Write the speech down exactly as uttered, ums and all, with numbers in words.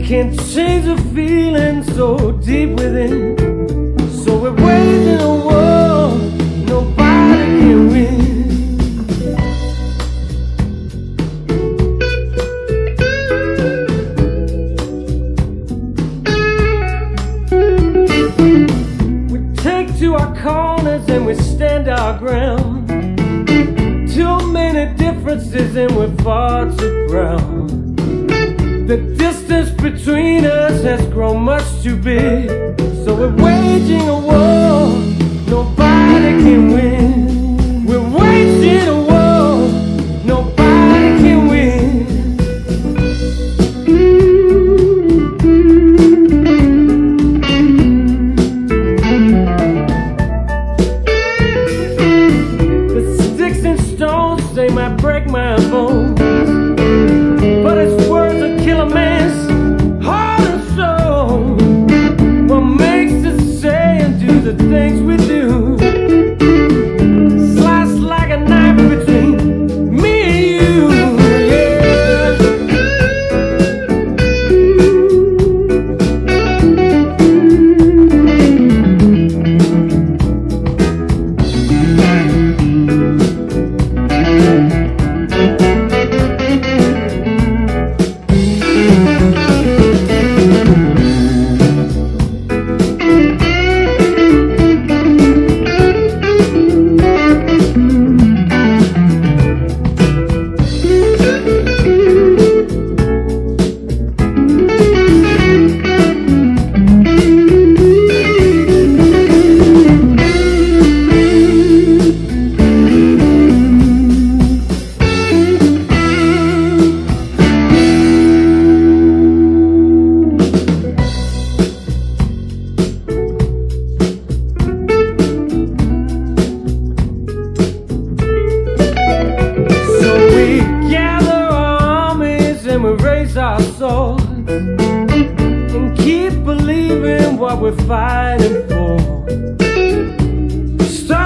can't change a feeling so deep within. So we're waging a war nobody can win. We take to our corners and we stand our ground. Too many differences and we're far too proud. The distance between us has grown much too big. So we're waging a war nobody can win. We're waging a war nobody can win. The sticks and stones, they might break my bones, but it's words that kill a man's heart and soul. What makes us say and do the things we do? Slice like a knife between me and you, yeah. We raise our swords and keep believing what we're fighting for. Start